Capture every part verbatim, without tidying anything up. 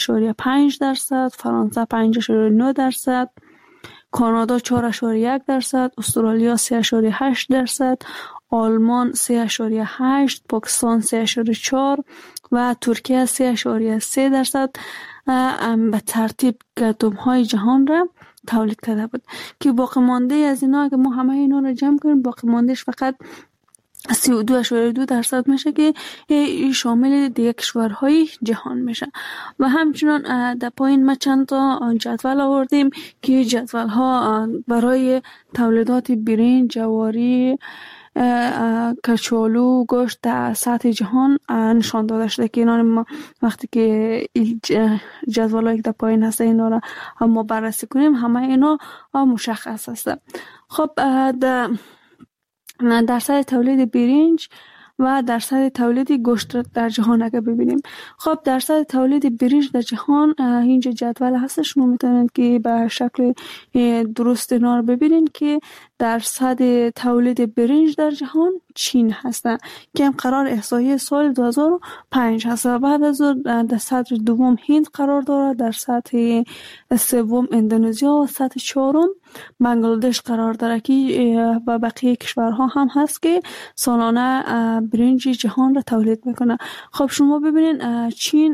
اشاریه پنج درصد، فرانسه پنج اشاریه نه درصد، کانادا چهار اشاریه یک درصد، استرالیا سه اشاریه هشت درصد، آلمان سه اشاریه هشت، پاکستان سه اشاریه چهار و ترکیه سه اشاریه سه درصد به ترتیب گندم های جهان را تولید کرده بود که باقی مانده از اینا اگه ما همه اینا را جمع کنیم باقی ماندهش فقط سی و دو اشاریه دو درصد میشه که شامل دیگه کشورهای جهان میشه. و همچنان در پایین ما چند تا جدول آوردیم که جدول ها برای تولیدات برنج، جواری، کچالو، گوشت در سطح جهان نشان داده شده که اینا ما وقتی که جدول هایی که در پایین هسته اینا را ما بررسی کنیم همه اینا مشخص هسته. خب در درصد تولید برنج و درصد تولید گوشت در جهان اگر ببینیم، خب درصد تولید برنج در جهان اینجا جدول هست، شما میتونید که به شکل درست اینا رو ببینید که درصد تولید برنج در جهان چین هستن که هم قرار احصایه سال دو هزار و پنج هست و بعد از در سطح دوم هند قرار داره، در سطح سوم اندونزیا و سطح چهارم بنگلادش قرار داره که و بقیه کشورها هم هست که سالانه برنج جهان را تولید میکنه. خب شما ببینید چین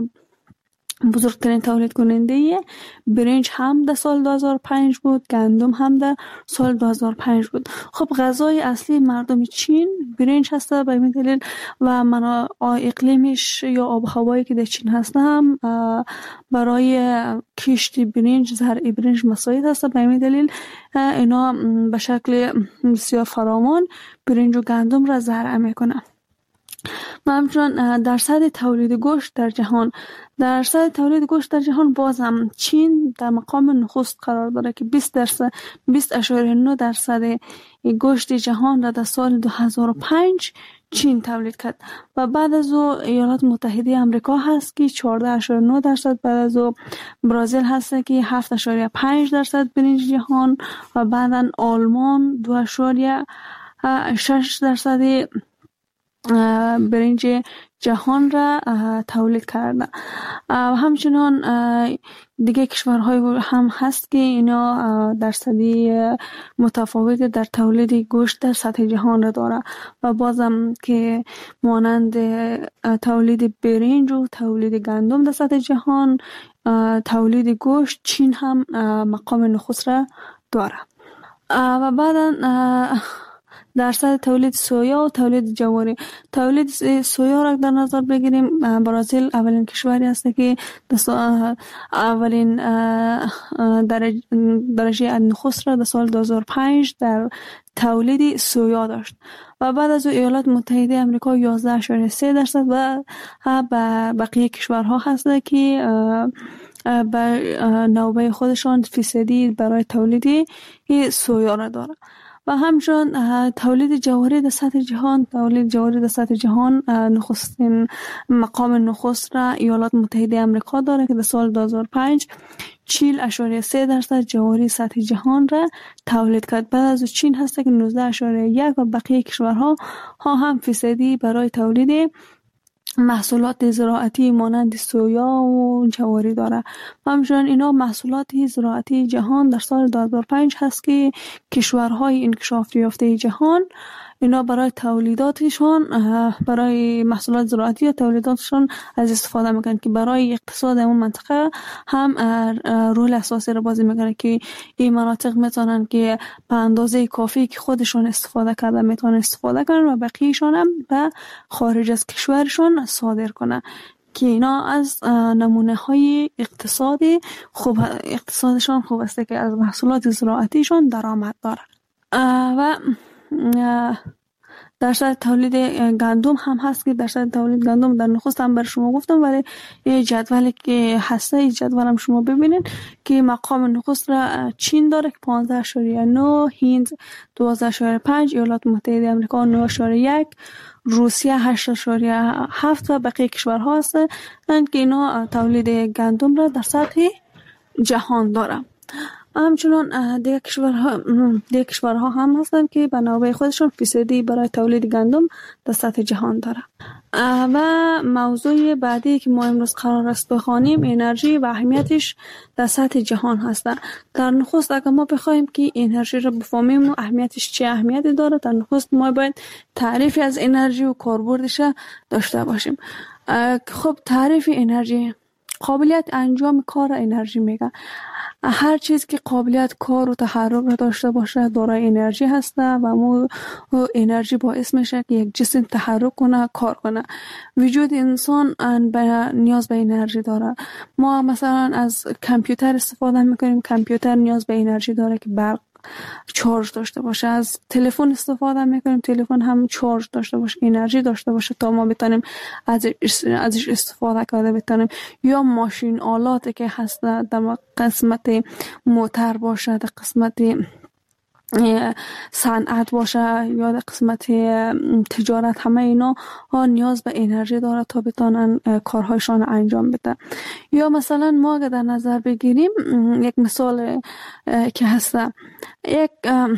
بزرگترین تولید کننده برنج هم در سال دو هزار و پنج بود، گندم هم در سال دو هزار و پنج بود. خب غذای اصلی مردم چین برنج هسته به این دلیل و منابع اقلیمش یا آب و هوایی که در چین هسته هم برای کشت برنج، زرع برنج مساعد هسته. به این دلیل اینا به شکل بسیار فراوان برنج و گندم را زرع میکنه. و همچنان درصد تولید گوشت در جهان، درصد تولید گوشت در جهان بازم چین در مقام نخست قرار داره که بیست درصد بیست اشاریه نه درصد گوشت جهان را در سال دو هزار و پنج چین تولید کرد و بعد از او ایالات متحده آمریکا هست که چهارده اشاریه نه درصد، بعد از او برزیل هست که هفت اشاریه پنج درصد برنج جهان و بعدا آلمان دو اشاریه شش درصد برنج جهان را تولید کرده. همچنان دیگه کشورهای هم هست که اینا درصدی متفاوت در تولید گوشت در سطح جهان را داره و بازم که مانند تولید برنج و تولید گندم در سطح جهان، تولید گوشت چین هم مقام نخست را داره. و بعدا درصد تولید سویا و تولید جواری، تولید سویا را در نظر بگیریم، برزیل اولین کشوری است که اولین درجه, درجه نخست را در سال دو هزار و پنج در تولید سویا داشت و بعد از ایالات متحده آمریکا یازده اشاریه سه درصد و بقیه کشورها هست که به نوبه خودشان فیصدی برای تولید سویا را داره. و همچنان تولید جواری در سطح جهان، تولید جواری در سطح جهان نخستین مقام نخست را ایالات متحده آمریکا داره که در سال دو هزار و پنج چهل اشاریه سه درصد جواری سطح جهان را تولید کرد. بعد از چین هست که نوزده اشاریه یک و بقیه کشورها ها هم فیصدی برای تولید محصولات زراعتی مانند سویا و جواری داره. همچنین اینا محصولات زراعتی جهان در سال دو هزار و پنج هست که کشورهای انکشاف یافته جهان اینا برای تولیداتشون، برای محصولات زراعتی و تولیداتشون از استفاده میکنن که برای اقتصاد اون منطقه هم رول اساسی رو بازی میکنه که این مناطق میتونن که به اندازه کافی که خودشون استفاده کرده میتونن استفاده کنن و بقیهشون هم به خارج از کشورشون صادر کنن که اینا از نمونه های اقتصادی خوب اقتصادشون خوب است که از محصولات زراعتیشون درآمد دارن. و درصد تولید گندم هم هست که درصد تولید گندم در نخست هم بر شما گفتم، ولی یه جدولی که هسته این جدول هم شما ببینید که مقام نخست را چین داره که پانزده اشاریه نه، هند دوازده اشاریه پنج، ایالات متحده آمریکا نه اشاریه یک، روسیه هشت اشاریه هفت و بقیه کشورها هستند که اینا تولید گندم را در سطح جهان داره. همچنان دیگه کشورها دیگه کشورها هم هستن که به نوبه خودشون فیصدی برای تولید گندم در سطح جهان داره. و موضوع بعدی که ما امروز قرار است بخوانیم انرژی و اهمیتش در سطح جهان هست. در نخست اگر ما بخوایم که انرژی را بفهمیم و اهمیتش چه اهمیتی داره، در نخست ما باید تعریفی از انرژی و کاربردش داشته باشیم. خب تعریف انرژی قابلیت انجام کار انرژی میگه. هر چیز که قابلیت کار و تحرک را داشته باشه دارای انرژی هسته و ما انرژی باعث میشه که یک جسم تحرک کنه، کار کنه. وجود انسان نیاز به انرژی داره. ما مثلا از کامپیوتر استفاده میکنیم، کامپیوتر نیاز به انرژی داره که برق چارج داشته باشه. از تلفن استفاده میکنیم، تلفن هم چارج داشته باشه، انرژی داشته باشه تا ما بتونیم از ازش استفاده کرده بتونیم. یا ماشین آلاتی که هست در قسمت موتور باشه، در قسمت صنعت باشه یا در قسمت تجارت، همه اینا ها نیاز به انرژی داره تا بتونن کارهایشان انجام بدن. یا مثلا ما اگر در نظر بگیریم یک مثال که هست، یک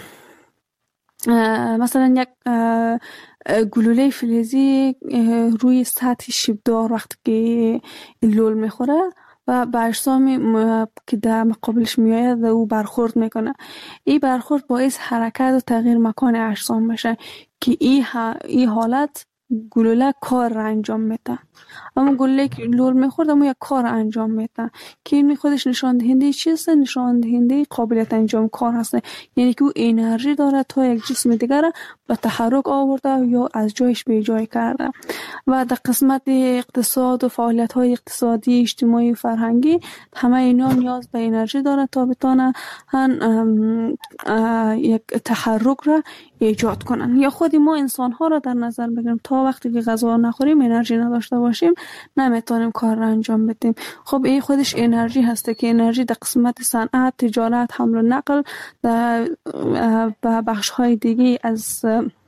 مثلا یک گلوله فلزی روی سطح شیبدار وقتی که لول میخوره و به اجسامی که در مقابلش میآید او برخورد میکنه، این برخورد باعث حرکت و تغییر مکان اجسام میشه که این ای حالت گلوله کار را انجام میده. اما گلوله که لول میخورد اما یک کار انجام میده که این خودش نشان دهنده چیست؟ نشان دهنده قابلیت انجام کار هست. یعنی که او انرژی داره تا یک جسم دیگر به تحرک آورده یا از جایش به جای کرده. و در قسمت اقتصاد و فعالیت های اقتصادی، اجتماعی و فرهنگی همه اینا نیاز به انرژی داره تا بتونه یک تحرک را ایجاد کنن. یا خودی ما انسان ها را در نظر بگیریم، تا وقتی که غذا نخوریم انرژی نداشته باشیم نمیتونیم کار را انجام بدیم. خب این خودش انرژی هسته که انرژی در قسمت صنعت، تجارت، حمل و نقل و بخش های دیگه از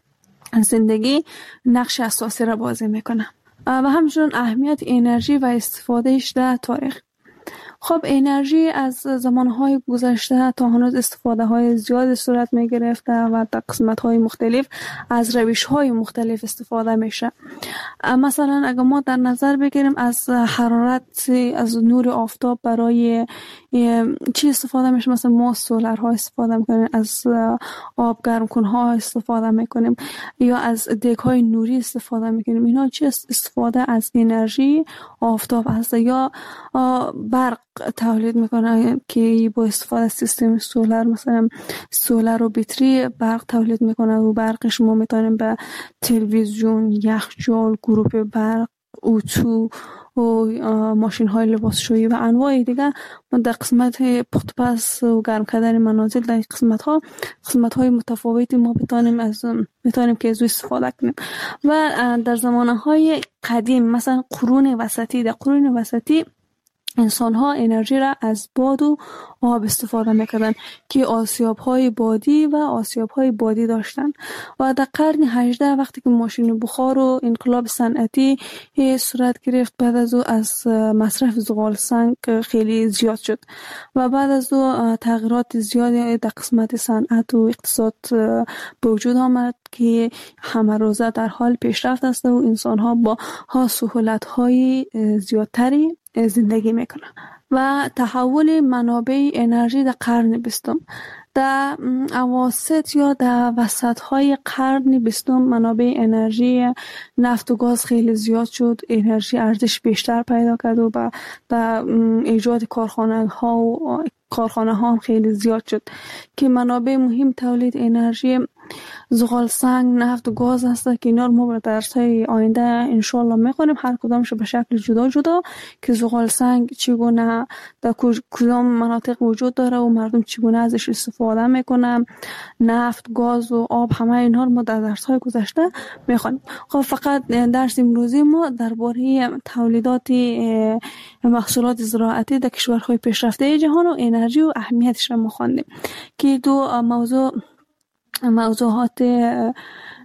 زندگی نقش اساسی را بازی میکنه. و همچنین اهمیت انرژی و استفادهش در تاریخ. خب انرژی از زمانهای گذشته تا هنوز استفاده های زیاد صورت می گرفته و در قسمت های مختلف از روش های مختلف استفاده میشه. مثلا اگر ما در نظر بگیریم از حرارت از نور آفتاب برای چی استفاده میشه؟ مثلا ما سولرها استفاده میکنیم، از آب گرم کنها استفاده میکنیم یا از دیگ های نوری استفاده میکنیم. اینا چی استفاده از انرژی آفتاب هست. یا برق تولید میکنه که با استفاده از سیستم سولر، مثلا سولر و بطری برق تولید میکنه و برقش ما میتونیم به تلویزیون، یخچال، گروپ برق، اتو و ماشین های لباسشویی و انواع دیگه در قسمت پخت پس و گرم کردن منازل در قسمت ها قسمت های متفاوتی ما بتونیم از میتونیم که از استفاده کنیم. و در زمانه های قدیم مثلا قرون وسطی، در قرون وسطی انسان ها انرژی را از باد و آب استفاده میکردن که آسیاب های بادی و آسیاب های بادی داشتن. و در قرن هجدهم وقتی که ماشین بخار و انقلاب صنعتی صورت گرفت، بعد از او از مصرف زغال سنگ خیلی زیاد شد و بعد از او تغییرات زیادی در قسمت صنعت و اقتصاد به وجود آمد که همه روزه در حال پیشرفت است و انسان ها با ها سهولت های زیادتری زندگی میکنن. و تحول منابع انرژی در قرن بیستم، در اواسط یا در وسط های قرن بیستم منابع انرژی نفت و گاز خیلی زیاد شد، انرژی ارزش بیشتر پیدا کرد و در ایجاد کارخانه ها و کارخانه ها هم خیلی زیاد شد که منابع مهم تولید انرژی زغال سنگ، نفت و گاز هست که اینا رو ما در درس‌های آینده انشالله می‌خونیم، هر کدامش به شکل جدا جدا که زغال سنگ چگونه در کدام مناطق وجود داره و مردم چگونه ازش استفاده میکنن، نفت، گاز و آب، همه اینها رو ما در درس‌های گذشته می‌خونیم. خب فقط درس امروزی ما درباره تولیدات محصولات زراعتی در کشورهای پیشرفته جهان و انرژی و اهمیتش رو می‌خوندیم که دو موضوع موضوعات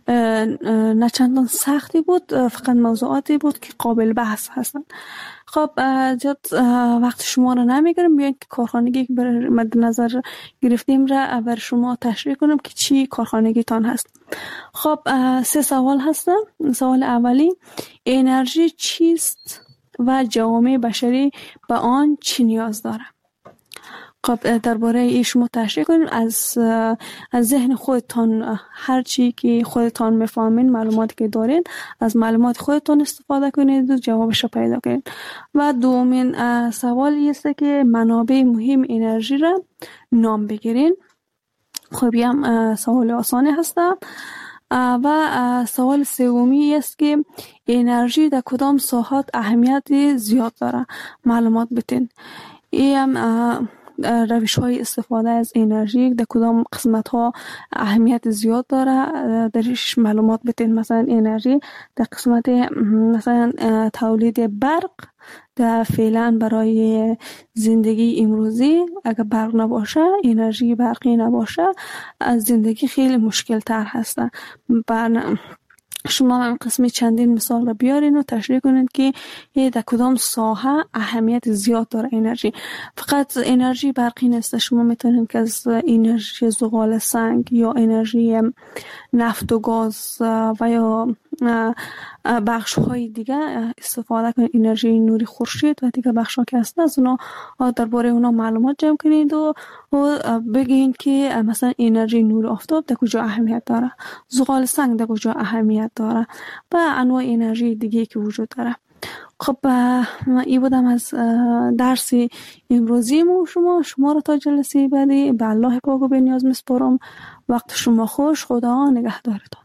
نه چندان سختی بود، فقط موضوعاتی بود که قابل بحث هستن. خب زیاد وقت شما رو نمیگیرم، بیاین که کارخانگی که بر مد نظر گرفتیم را بر شما تشریح کنم که چی کارخانگی تان هست. خب سه سوال هستن. سوال اولی، انرژی چیست و جوامع بشری به آن چی نیاز داره؟ خب درباره این شما تشریح کنید، از از ذهن خودتان هر چی که خودتان میفهمین، معلوماتی که دارین، از معلومات خودتان استفاده کنید و جوابش رو پیدا کنید. و دومین سوال است که منابع مهم انرژی را نام بگیرین. خب هم سوال آسانی هست. و سوال سومی است که انرژی در کدام ساحات اهمیت زیاد داره، معلومات بتین. این هم روش های استفاده از انرژی در کدام قسمت ها اهمیت زیاد داره، درش معلومات بتین. مثلا انرژی در قسمت مثلا تولید برق، در فعلا برای زندگی امروزی اگر برق نباشه، انرژی برقی نباشه، از زندگی خیلی مشکل تر هسته. شما هم قسمی چندین مثال را بیارین و تشریح کنید که در کدام ساحه اهمیت زیاد داره انرژی. فقط انرژی برقی نیست، شما میتونید که از انرژی زغال سنگ یا انرژی نفت و گاز و یا بخش های دیگه استفاده کنید، انرژی نوری خورشید و دیگه بخش ها که هست، از اونا درباره اونا معلومات جمع کنید و بگین که مثلا انرژی نور آفتاب در کجا اهمیت داره، زغال سنگ در کجا اهمیت داره و انواع انرژی دیگه که وجود داره. خب این بودم از درس امروزی مو شما شما رو تا جلسه بعدی به الله پاک و به نیاز میسپارم. وقت شما خوش، خدا نگهدارتان.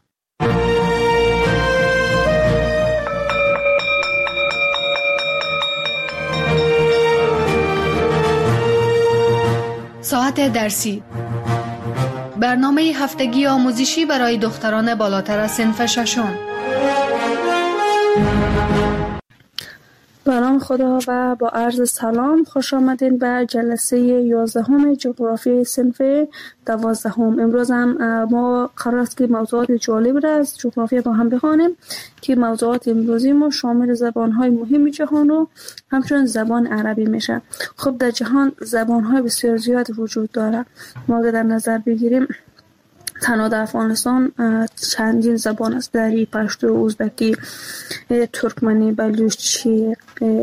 ساعت درسی، برنامه هفتگی آموزشی برای دختران بالاتر از صنف ششم. به نام خدا و با عرض سلام، خوش آمدین به جلسه یازدهم جغرافی صنف دوازدهم. امروز هم ما قرار است که موضوعات جالب را از جغرافی با هم بخوانیم که موضوعات امروزی ما شامل زبان‌های مهم جهان و همچنین زبان عربی میشه. خب در جهان زبان‌های بسیار زیاد وجود داره. ما در نظر بگیریم تنها در افغانستان چندین زبان است، دری، پشتو، ازبکی، ترکمنی، بلوچی،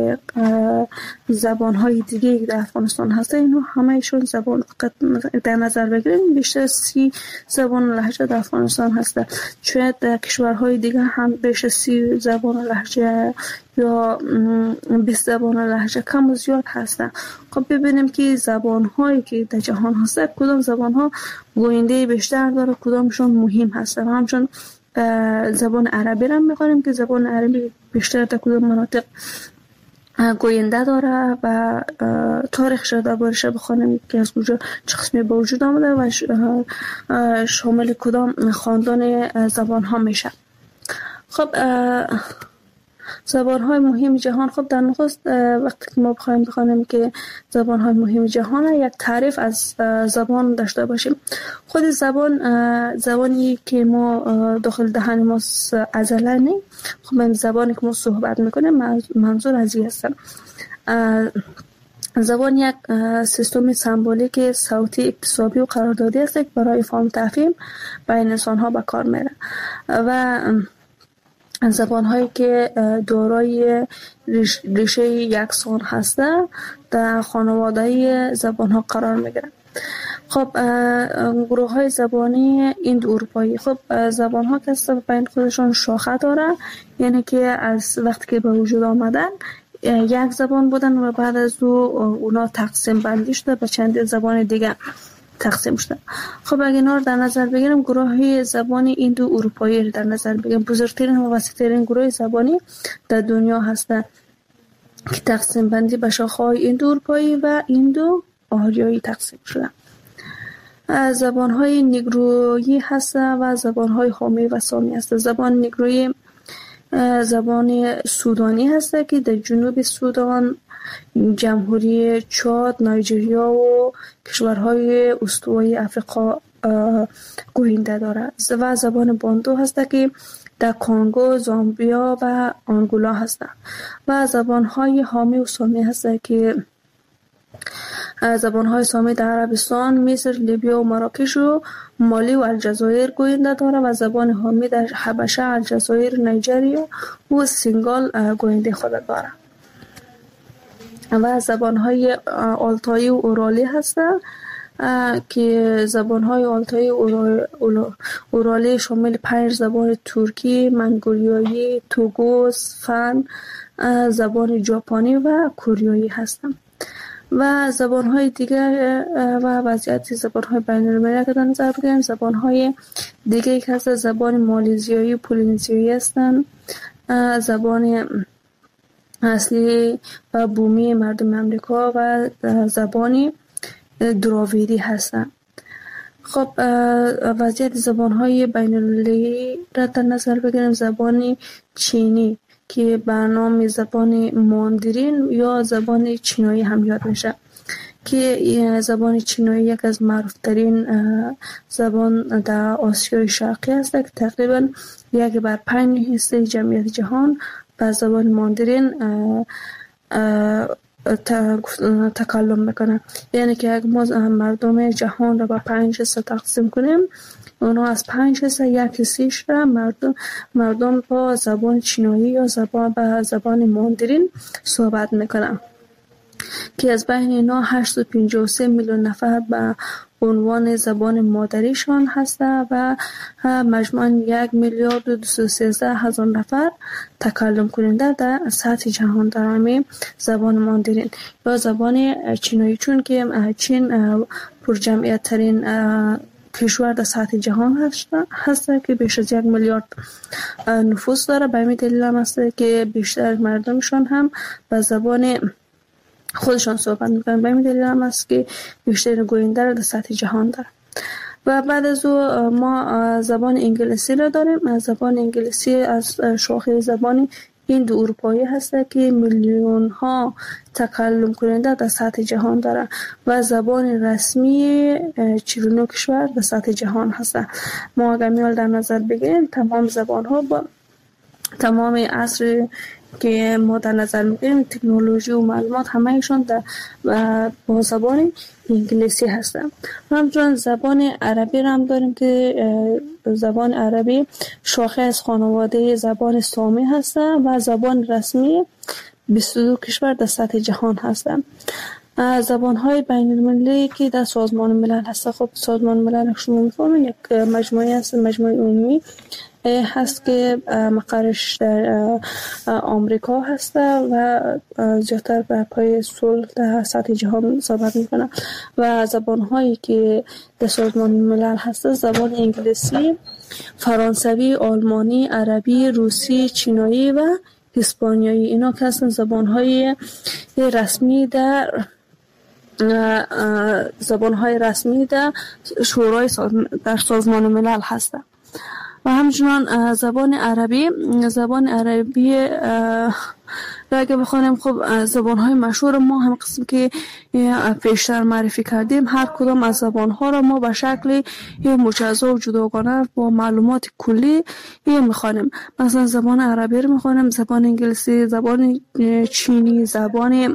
زبان‌های دیگه که در افغانستان هست، اینو همه‌شون زبان در نظر بگیریم بیشتر سی زبان و لهجه در افغانستان هست. شاید در کشورهای دیگه هم بیش از سی زبان و لهجه یا بیست زبان و لهجه کم و زیاد هستن. خب ببینیم که زبان‌هایی که در جهان هست کدام زبان‌ها گوینده بیشتر داره، کدامشون مهم هستن. همچون زبان عربی را می‌خوانیم که زبان عربی بیشتر در کدام مناطق گوینده داره و تاریخش را دربارش بخوانیم که از کجا چه قسمی به وجود آمده و شامل کدام خاندان زبان‌ها میشه. خب زبان‌های مهم جهان. خب در نخست وقتی که ما بخوایم بخوانیم که زبان‌های مهم جهان، یک تعریف از زبان داشته باشیم. خود زبان زبانی که ما داخل دهن ما عضله نی. خب این زبانی که ما صحبت میکنیم منظور از این است. زبان یک سیستم سمبولیک صوتی اکتسابی و قراردادی است که برای فهم تفهیم بین انسان‌ها به کار میره و زبان‌هایی که دارای ریشه یکسان هسته در خانواده زبان‌ها قرار می‌گیرند. خب گروه‌های زبانی ایندو اروپایی. خب زبان‌ها که بین خودشون شاخه داره، یعنی که از وقتی که به وجود آمدن یک زبان بودن و بعد از او اونا تقسیم بندی شده به چند زبان دیگه تقسیم شده. خب اگه اینا رو در نظر بگیریم، گروه زبانی ایندو اروپایی رو در نظر بگیریم، بزرگترین و وسیع‌ترین گروه زبانی در دنیا هستند که تقسیم بندی به شاخه‌های ایندو اروپایی و ایندو آریایی تقسیم شده. زبان‌های نیگرویی هست و زبان‌های حامی و سامی هست. زبان نیگرویی زبان سودانی هست که در جنوب سودان، جمهوری چاد، نایجریا و کشورهای استوایی افریقا گوینده داره و زبان بانتو هست که در کنگو، زامبیا و آنگولا هست و زبانهای حامی و سامی هست که زبانهای سامی در عربستان، مصر، لیبیا و مراکش و مالی و الجزایر گوینده داره و زبان حامی در حبشه، الجزایر، نیجریه و سنگال گوینده خود داره و زبانهای آلتایی و اورالی هستند که زبانهای آلتایی و اورالی شامل پنج زبان ترکی، منگولیایی، توگوس، فن، زبان ژاپنی و کوریایی هستند و زبانهای دیگر و وضعیت زبانهای بین المللی که در نظر بگیریم، زبانهای دیگه که هست زبان مالزیایی و پولینزیایی هستند، زبان اصلی و بومی مردم امریکا و زبانی دراویدی هستند. خب وضعیت زبانهای بین المللی را در نظر بگیریم، زبان چینی که به نام زبان ماندرین یا زبان چینایی هم یاد میشه که زبان چینایی یک از معروفترین زبان در آسیای شرقی است که تقریبا یک بر پنج حصه جمعیت جهان به زبان ماندرین تکلم میکنه. یعنی که اگر ما مردم جهان را به پنج حصه تقسیم کنیم، اونا از پنج حصه یک حصهش را مردم مردم با زبان چینایی یا زبان به زبان ماندرین صحبت میکنن که از بین اینا هشتصد و پنجاه و سه میلیون نفر به عنوان زبان مادریشان هسته و مجموعاً یک میلیارد و دویست و سیزده هزار نفر تکلم کننده در سطح جهان در همین زبان ماندرین یا زبان چینایی، چون که چین پر جمعیت ترین کشور در سطح جهان هست, هست که بیش از یک میلیارد نفوس داره. به همین دلیل هم هست که بیشتر مردمشان هم به زبان خودشان صحبت میکنن. به همین دلیل هم هست که بیشتر گوینده در سطح جهان داره. و بعد از او ما زبان انگلیسی را داریم. زبان انگلیسی از شاخه زبان هند اروپایی هست که میلیون ها تکلم کننده در سطح جهان داره و زبان رسمی چهل و نه کشور در سطح جهان هست. ما اگر میال در نظر بگیریم تمام زبان ها با تمام عصر که ما در نظر میگیریم، تکنولوژی و معلومات همهشون در با زبان انگلیسی هستن. همچنین زبان عربی را هم داریم که زبان عربی شاخه از خانواده زبان سامی هستن و زبان رسمی بیست و دو کشور در سطح جهان هستن. زبان های بین المللی که در سازمان ملل هست. خب سازمان ملل شما میفهمید یک مجموعه هست، مجموعه عمومی هست که مقرش در آمریکا هست و زیادتر به پای صلح در سطح جهان صحبت میکنه و زبان هایی که در سازمان ملل هست زبان انگلیسی، فرانسوی، آلمانی، عربی، روسی، چینایی و اسپانیایی. اینا که هستن زبان های رسمی در زبان های رسمی در شورای در سازمان ملل هستند. و همچنان زبان عربی زبان عربی را اگه بخوانیم، خب زبان های مشهور ما هم قسم که پیشتر معرفی کردیم، هر کدام از زبان ها را ما به شکل مجزا و جداگانه با معلومات کلی میخوانیم. مثلا زبان عربی رو میخوانیم، زبان انگلیسی، زبان چینی، زبان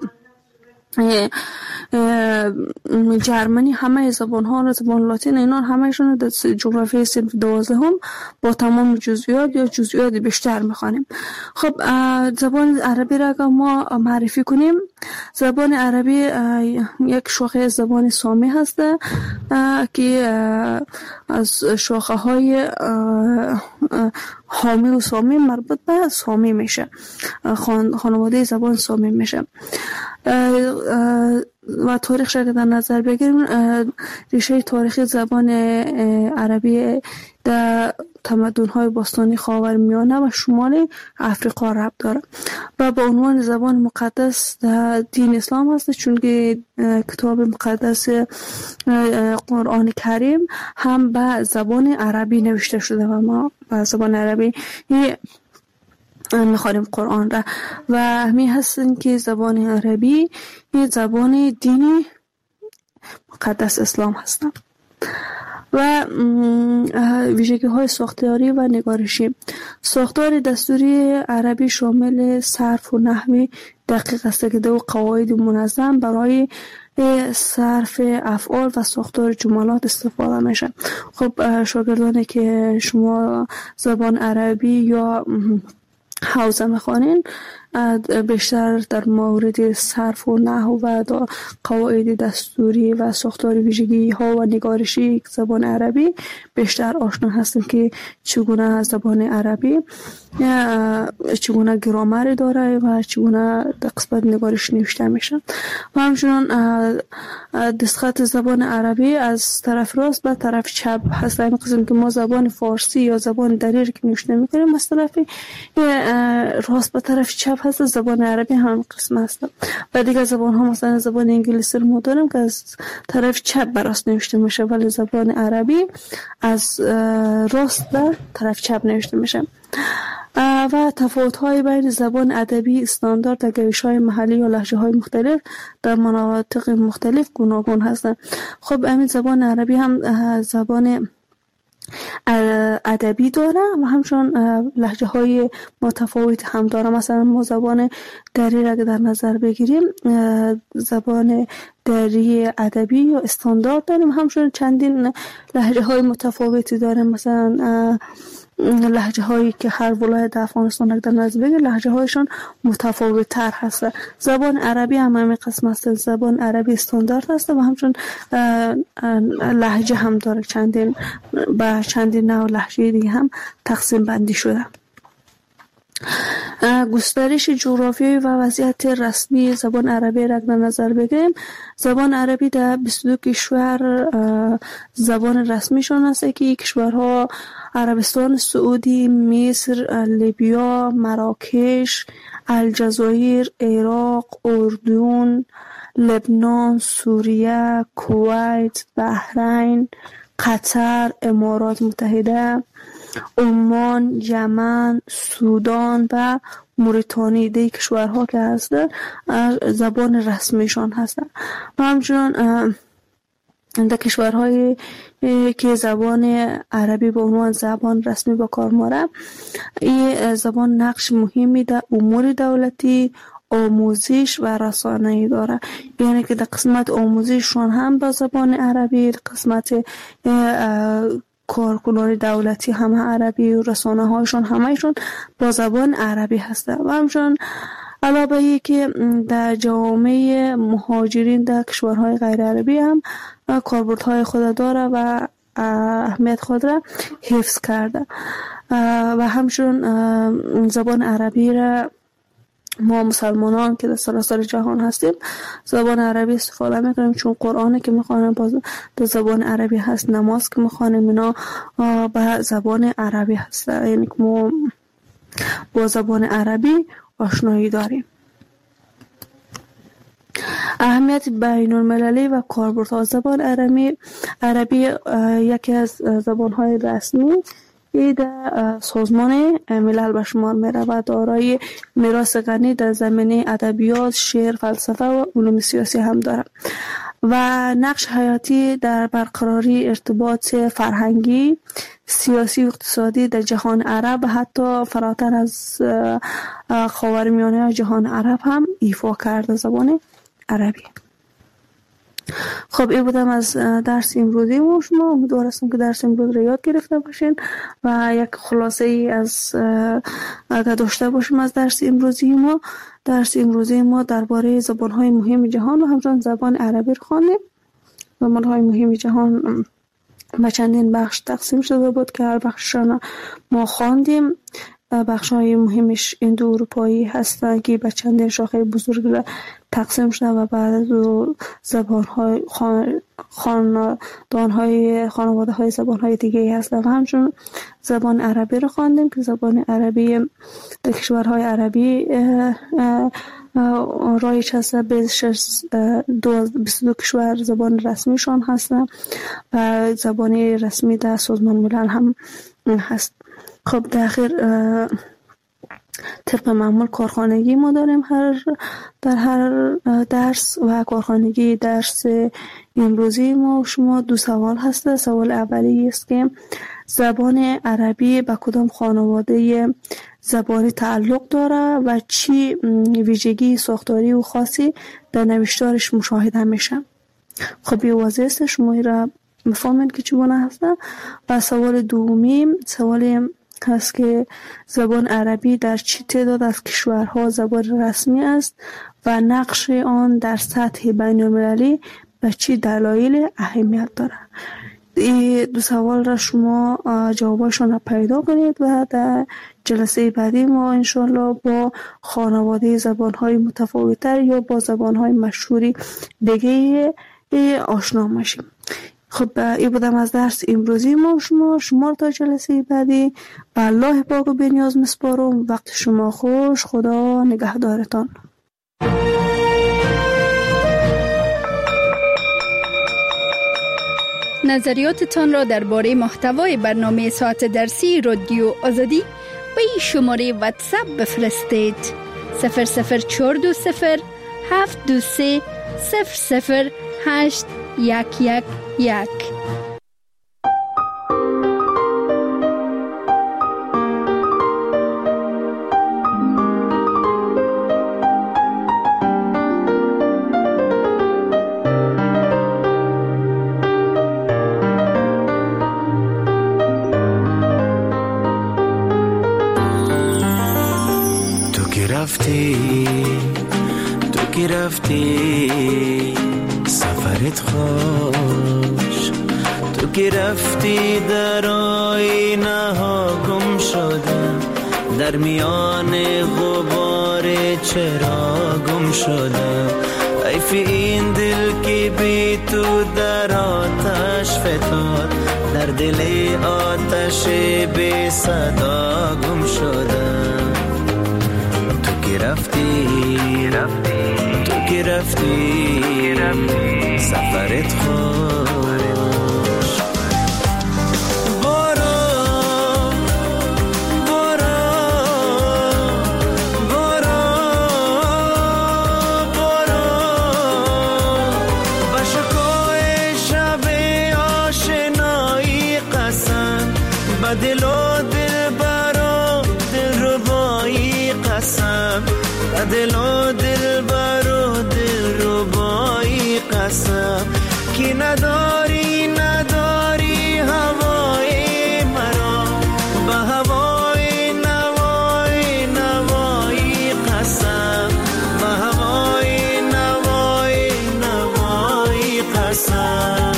جرمنی، همه زبان ها را، زبان لاتین، اینا همهشون در جغرافی صنف دوازدهم با تمام جزئیات یا جزئیات بیشتر میخوانیم. خب زبان عربی را که ما معرفی کنیم، زبان عربی یک شاخه زبان سامی هست که از شاخه های حامی و سامی مربوط به سامی میشه، خانواده زبان سامی میشه. و تاریخش را در نظر بگیریم، ریشه تاریخی زبان عربی در تمدن‌های باستانی خاورمیانه و شمال افریقا ربط داره و با عنوان زبان مقدس در دین اسلام هست، چون که کتاب مقدس قرآن کریم هم به زبان عربی نوشته شده و ما به زبان عربی میخوانیم قرآن را و همین هستن که زبان عربی یه زبان دینی مقدس اسلام هستن. و ویژگی های ساختاری و نگارشی. ساختار دستوری عربی شامل صرف و نحوی دقیق است که دو قواعد منظم برای صرف افعال و ساختار جملات استفاده میشه. خب شاگردانی که شما زبان عربی یا حوزه میخوانین بیشتر در مورد صرف و نحو و قواعد دستوری و ساختار ویژگی ها و نگارشی زبان عربی بیشتر آشنا هستیم که چگونه زبان عربی چگونه گرامر داره و چگونه در قسمت نگارش نوشته میشه. و همچنان دستخط زبان عربی از طرف راست به طرف چپ هست. این قسم که ما زبان فارسی یا زبان دری که نوشته میکنیم از طرف راست به طرف چپ هست. زبان عربی هم قسم هست. و دیگه زبان ها مثلا زبان انگلیسی رو داریم که از طرف چپ به راست نوشته میشه، ولی زبان عربی از راست به طرف چپ نوشته میشه. و تفاوت‌های بین زبان ادبی استاندارد و گویش‌های محلی یا لهجه‌های مختلف در مناطق مختلف گوناگون هستند. خب همین زبان عربی هم زبان ادبی داره و همچنان لهجه های متفاوت هم داره. مثلا ما زبان دری را در نظر بگیریم، زبان دری ادبی یا استاندارد داریم، همچنان چندین لهجه های متفاوتی داریم. مثلا لهجه هایی که هر ولایت در افغانستان در نظر بگیریم لهجه هایشان متفاوت تر هست. زبان عربی هم همین قسم است، زبان عربی استاندارد هست و همچنان لهجه هم داره، چندین با چندین نوع لهجه دیگه هم تقسیم بندی شده. گسترش جغرافیایی و وضعیت رسمی زبان عربی را در نظر بگیریم، زبان عربی در بیست و دو کشور زبان رسمیشان است که کشورها عربستان سعودی، مصر، لیبیا، مراکش، الجزایر، عراق، اردن، لبنان، سوریه، کویت، بحرین، قطر، امارات متحده، عمان، یمن، سودان و موریتانی دی کشورها که هستند زبان رسمیشان هستند. و همچنان در کشورهایی که زبان عربی به عنوان زبان رسمی با کار میبره، این زبان نقش مهمی در امور دولتی، آموزش و رسانه‌ای داره. یعنی که در قسمت آموزششون هم با زبان عربی، در قسمت کارکنان دولتی هم عربی و رسانه هایشون همهشون با زبان عربی هستند. و همچنان علاوه ای که در جامعه مهاجرین در کشورهای غیر عربی هم کاربردهای خود داره و اهمیت خود را حفظ کرده. و همچنان زبان عربی را ما مسلمانان که در سراسر جهان هستیم زبان عربی استفاده میکنیم، چون قرآن که میخوانیم در زبان عربی هست، نماز که میخوانیم اینا به زبان عربی هست. یعنی که ما با زبان عربی آشنایی داریم. اهمیت بین المللی و کاربردها زبان عربی عربی یکی از زبانهای رسمی در سازمان ملل به شمار میره و دارای میراث غنی در زمینه ادبیات، شعر، فلسفه و علوم سیاسی هم داره و نقش حیاتی در برقراری ارتباط فرهنگی، سیاسی و اقتصادی در جهان عرب و حتی فراتر از خاورمیانه جهان عرب هم ایفا کرده زبان عربی. خب این بودم از درس امروزی ما. شما امیدوار هستم که درس امروز رو یاد گرفته باشین و یک خلاصه ای از داشته باشیم از درس امروزی ما. درس امروزی ما درباره زبان‌های مهم جهان و همچنان زبان عربی رو خواندیم. زبان‌های مهم جهان به چندین بخش تقسیم شده بود که هر بخششان ما خواندیم. بخش‌های مهمش اندو اروپایی هستند که به چندین شاخه بزرگ تقسیم شده و بعد از زبان‌های خاندان‌های خانواده‌های زبان‌های دیگه هستند. و همچنین زبان عربی رو خواندیم که زبان عربی در کشورهای عربی رایج هست. بیست و دو کشور زبان رسمیشان هستند و زبان رسمی در سازمان ملل هم هست. خب در آخر طبق معمول کارخانگی ما داریم هر در هر درس و کارخانگی درس امروزی ما شما دو سوال هست. سوال اولی است که زبان عربی به کدام خانواده زبانی تعلق داره و چی ویژگی ساختاری و خاصی در نوشتارش مشاهده میشه. خب یه واضح است، شما این را بفهمید که چگونه هسته. و سوال دومی سوال هست که زبان عربی در چی تعداد از کشورها زبان رسمی است و نقش آن در سطح بین المللی به چی دلایل اهمیت داره. این دو سوال را شما جوابشون را پیدا کنید و در جلسه بعدی ما انشالله با خانواده زبانهای متفاوت‌تر یا با زبانهای مشهوری دیگه آشنا میشیم. خب این بودم از درس امروزی ما شما شما تا جلسه بعدی به الله پاک و بی‌نیاز میسپارم. وقت شما خوش، خدا نگهدارتان. نظریاتتان را درباره محتوای برنامه ساعت درسی رادیو آزادی به این شماره واتساپ بفرستید: صفر صفر چهار دو صفر هفت دو سه صفر صفر هشت یک یک یک. تو که رفتی سفرت خوش، تو که رفتی در آینه ها گم شدم، در میان غبار چرا گم شدم. حیف این دل که بی تو در آتش فتاد، در دل آتش بی صدا گم شدم. تو که رفتی تو که رفتی سفرت خوش. برو برو برو برو با شکوه شب آشنایی قسم، با دل و دل برو دل ربایی قسم، با دل و دل برو دل ربایی قسم. که نداری نداری هوای مرا، با هوای نوای نوایی قسم، با هوای نوای نوایی قسم.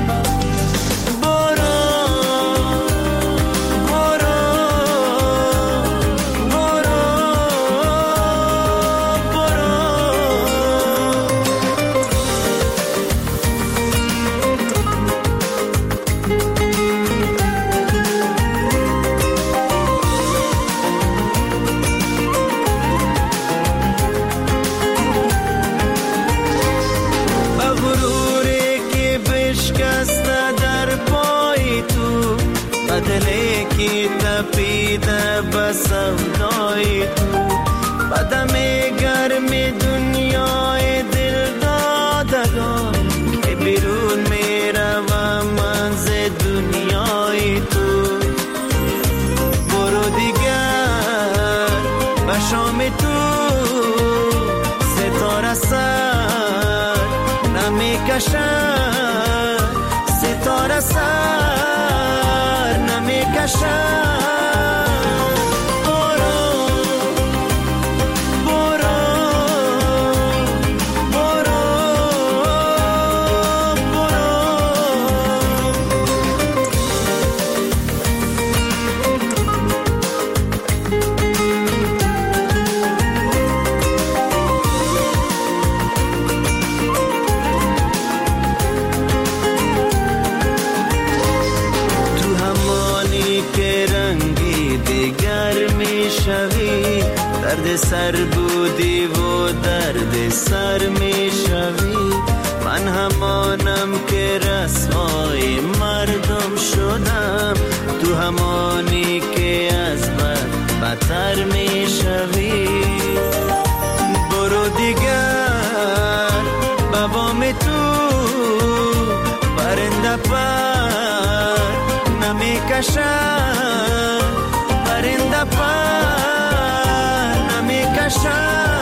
سودای تو بدم گرم دنیای دل دادگان، که بیرون میروم من ز دنیای تو. برو دیگر به شام تو ستاره سر نمیکشد، ستاره سر نمیکشد. درد سر بودی و درد سر می شوی، من همانم که رسوای مردم شدم، تو همانی که از بد بدتر می شوی. کشم، پرنده پر نمی کشم.